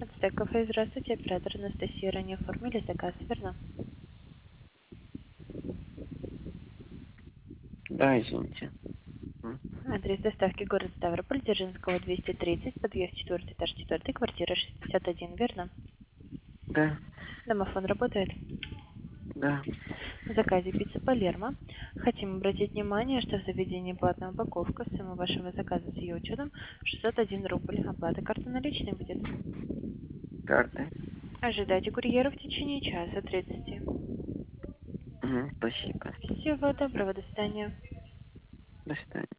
Ацтек кафе, здравствуйте, оператор Анастасия. Ранее оформили заказ, верно? Да, извините. Адрес доставки город Ставрополь, Дзержинского, 230, подъезд 4, этаж 4, квартира 61, верно? Да, Домофон работает. да. В заказе пицца Палермо. Хотим обратить внимание, что в заведении платная упаковка. Сумма вашего заказа с ее учетом 601 рубль. Оплата карты наличной будет. Карты. Ожидайте курьера в течение часа 30. Спасибо. Всего доброго, до свидания. До свидания.